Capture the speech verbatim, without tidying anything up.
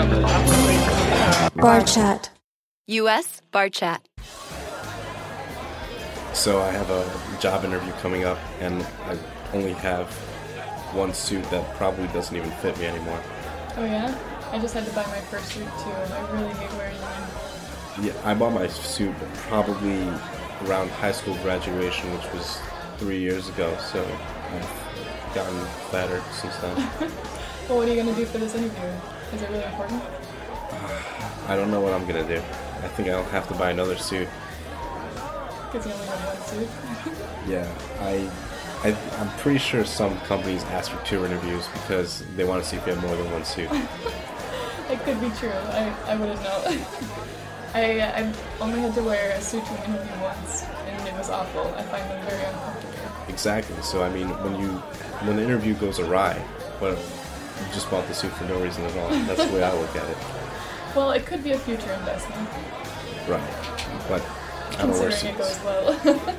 Bar chat. U S Bar Chat. So I have a job interview coming up, and I only have one suit that probably doesn't even fit me anymore. Oh yeah? I just had to buy my first suit too, and I really hate wearing them. Yeah, I bought my suit probably around high school graduation, which was three years ago, so I've gotten fatter since then. Well, what are you going to do for this interview? Is it really important? Uh, I don't know what I'm going to do. I think I'll have to buy another suit. Because you only have one suit? Yeah, I, I, I'm pretty sure some companies ask for two interviews because they want to see if you have more than one suit. It could be true. I, I wouldn't know. I I only had to wear a suit to an interview once, and it was awful. I find them very uncomfortable. Exactly. So I mean, when you when the interview goes awry, well, you just bought the suit for no reason at all. That's the way I look at it. Well, it could be a future investment. Right. But I don't wear Considering suits. it goes well.